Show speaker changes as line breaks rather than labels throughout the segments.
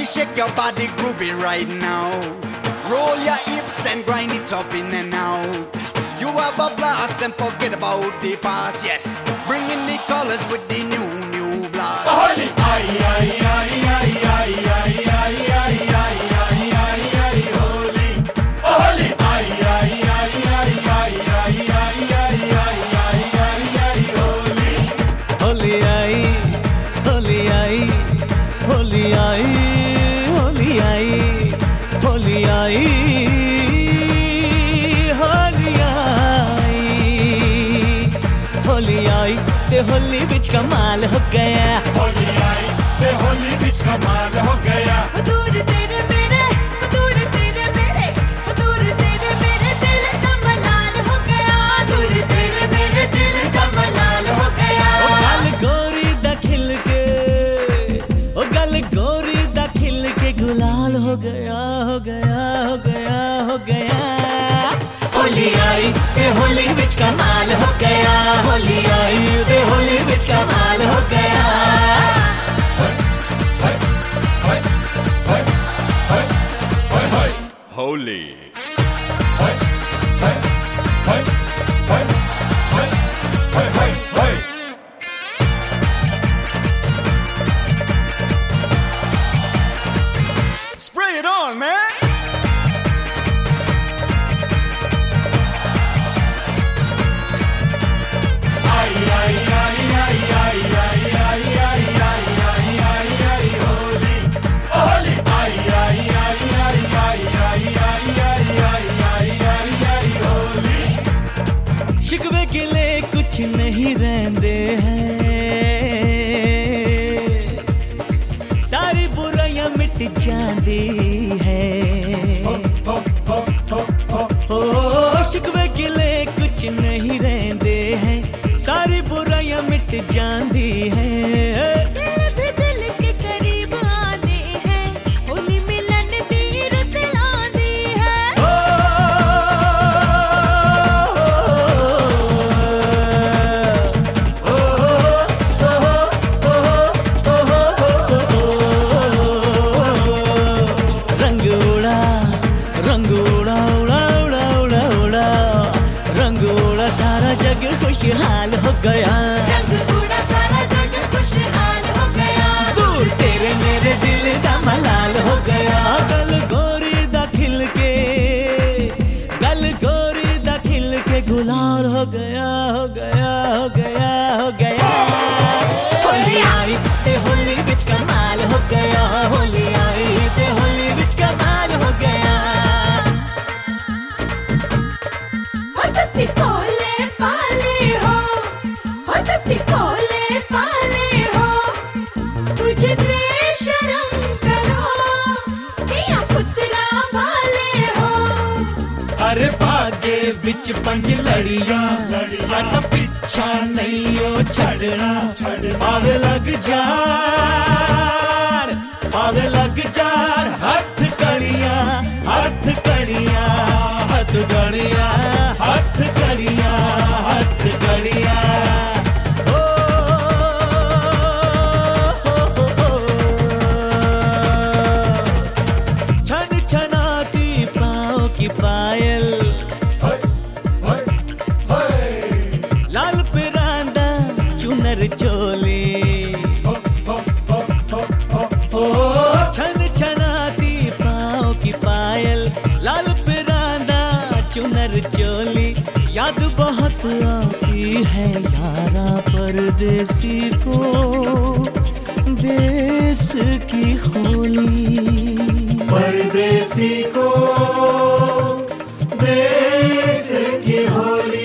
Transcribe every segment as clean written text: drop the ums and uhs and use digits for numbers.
Shorty, shake your body, groovy right now. Roll your hips and grind it up in and out. You have a blast and forget about the past, yes. Bring in the colors with the new blast.
Holy, ay, ay, ay, ay, ay, ay, ay, ay, ay, ay, ay, ay, holy. Holy, ay, ay, ay, ay, ay, ay, ay, ay, ay, ay, ay, ay, holy.
Holy ay, holy ay, holy ay, holy ay, holy ay, Holi आई ते होली बिच कमाल हो गया।
होली आई ते होली बिच कमाल हो गया।
दूर तेरे मेरे, दूर तेरे मेरे, दूर तेरे मेरे दिल का मलाल हो गया। दूर तेरे मेरे दिल का मलाल हो गया।
ओ गल गोरी दा खिल के, ओ गल गोरी दा खिल के गुलाल हो गया, हो गया, हो गया, हो गया। होली आई ते होली बिच कमाल हो गया। होली आई ते होली बिच कमाल हो गया।
Holi
Spray it on, man.
शिकवे गिले कुछ नहीं रहते हैं, सारी बुराइयां मिट जाती है। ओ शिकवे गिले कुछ नहीं रहते हैं, सारी बुराइयां मिट जाती है। खुशहाल हो गया,
रंग उड़ा सारा जग खुशहाल हो गया।
दूर तेरे मेरे दिल दा मलाल हो गया। गल गोरी दा खिल के, गल गोरी दा खिल के गुलाल हो गया, हो गया, हो गया, हो गया। होली आई ते होली बिच कमाल हो गया। होली आई ते होली बिच कमाल हो गया।
सिकोले पाले हो, तुझे शर्म करो, दिया पुत्रा वाले हो।
अरे भागे बिच पंज लड़ियां, ऐसा पीछा नहीं हो छड़ना। आग लग जार, आग लग जार, हाथ कड़ियां, हाथ कड़ियां, हाथ कड़ियां, हाथ कड़ियां, हाथ कड़ियां। पायल लाल पिरांदा चुनर चोली, ओ छन छनाती पाँव की पायल, लाल पिरांदा चुनर चोली। याद बहुत आती है यारा परदेसी को, देश की होली।
परदेसी को देश की होली।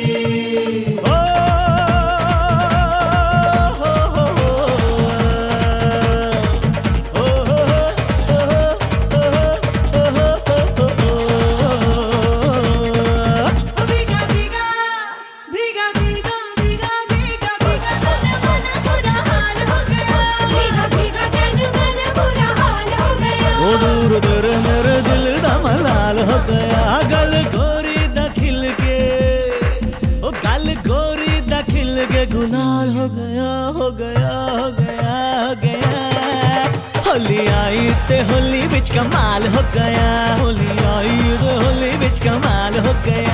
मेरे दिल दा मलाल हो गया। गल गोरी दा खिल के, ओ गल गोरी दा खिल के गुलाल हो गया, हो गया, हो गया, हो गया। होली आई ते होली बिच कमाल हो गया, होली आई ते होली बिच कमाल हो गया।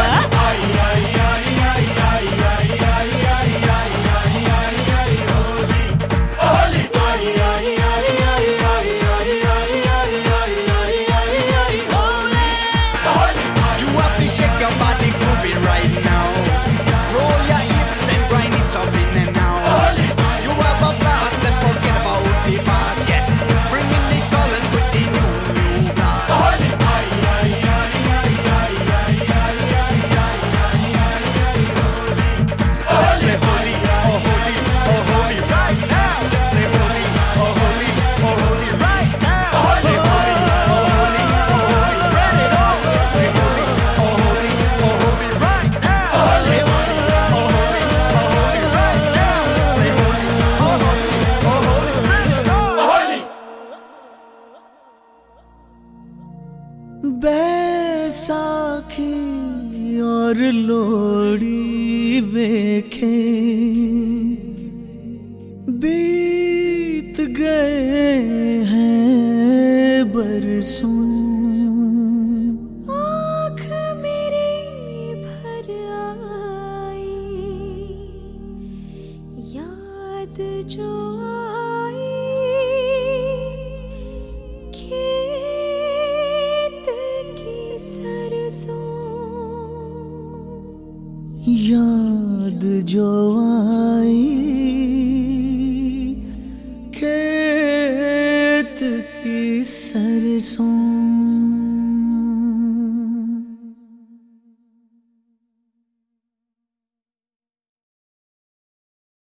बैसाखी और लोहड़ी वेखे बीत गए हैं बरसों,
आँख मेरी भर आई याद जो